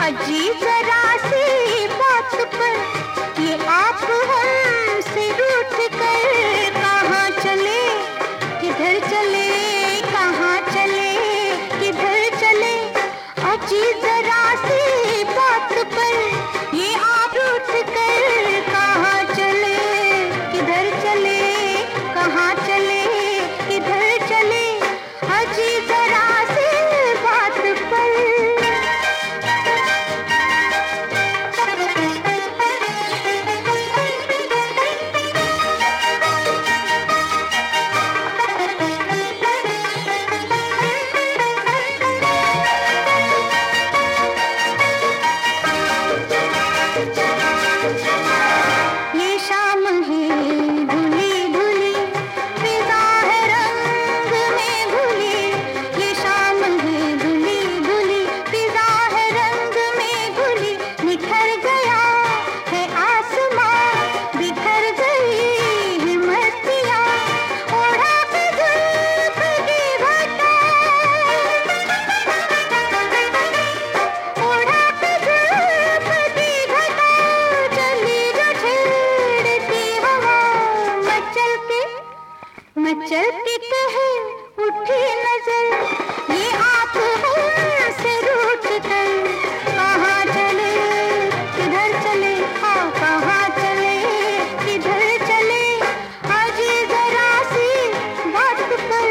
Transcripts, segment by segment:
अजी जरा सी बात पर ये आप हमसे रूठ कर कहाँ चले, किधर चले, कहाँ चले, किधर चले। अजी जरा सी बात पर ये आप रूठ कर कहाँ चले, किधर चले, कहाँ चले, किधर चले। अजी जरा सी बात पर चल के कहे उठी नजर ये आप हमसे रूठ कर कहाँ चले, किधर चले, हाँ कहाँ चले, किधर चले। अजी जरा सी बात पर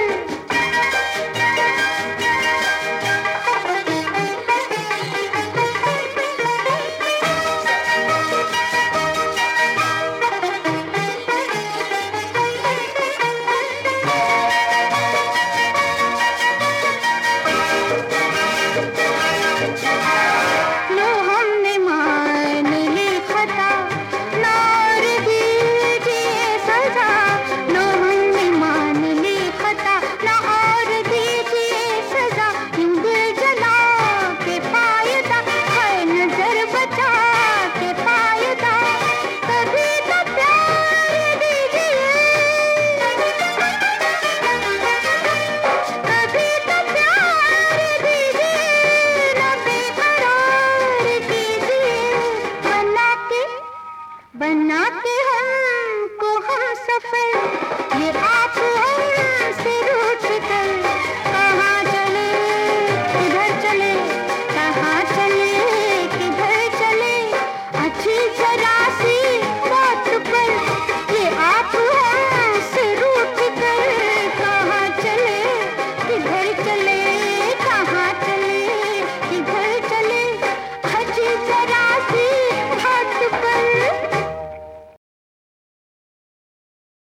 बना के हमको हम सफर